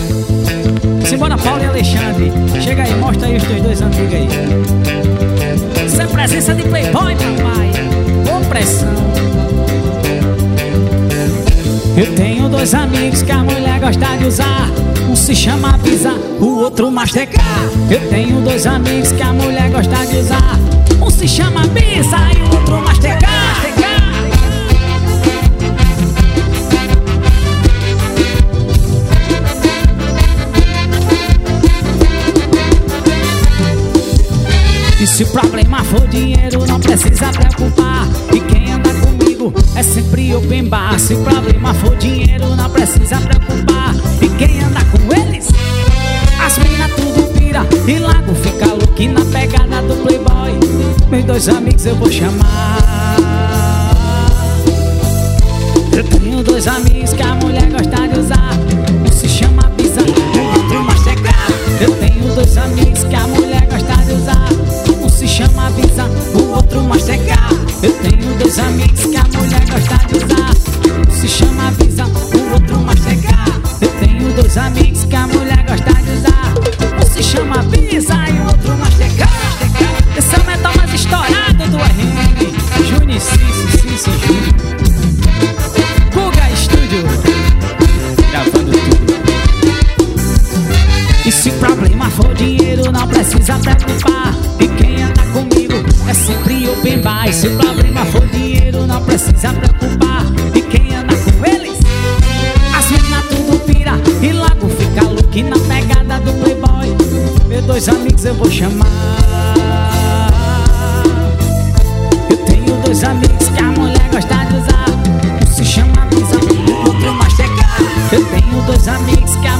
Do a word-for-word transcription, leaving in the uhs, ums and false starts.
Simbora, Paulo e Alexandre. Chega aí, mostra aí os teus dois amigos aí. Isso é presença de playboy, papai. Opressão. Eu tenho dois amigos que a mulher gosta de usar. Um se chama Visa, o outro Mastercard. Eu tenho dois amigos que a mulher gosta de usar. Um se chama Visa e o outro Mastercard. E se o problema for dinheiro, não precisa preocupar. E quem anda comigo é sempre open bar. Se o problema for dinheiro, não precisa preocupar. E quem anda com eles, as minas tudo pira. E logo fica louco na pegada do playboy. Meus dois amigos eu vou chamar. Eu tenho dois amigos que a mulher gosta de usar. Um se chama Visa, o outro Mastercard. Eu tenho dois amigos que a mulher gosta de usar. Um se chama Visa, o outro Mastercard. Eu tenho dois amigos que a mulher gosta de usar. Um se chama Visa, o outro Mastercard. Eu tenho dois amigos que a mulher gosta de usar. Um se chama Visa e o outro Mastercard. Esse é o metal mais estourado do R M. Juni, Cici, Cici, Juni. Guga Studio, gravando tudo. E se o problema for dinheiro, não precisa preocupar. E quem anda comigo é sempre open bar. E se o problema for dinheiro, não precisa preocupar. E quem anda com eles, as minas tudo pira. E logo fica louco na pegada do playboy. Meus dois amigos eu vou chamar. Eu tenho dois amigos que a mulher gosta de usar. Um se chama Visa, o outro Mastercard. Eu tenho dois amigos que a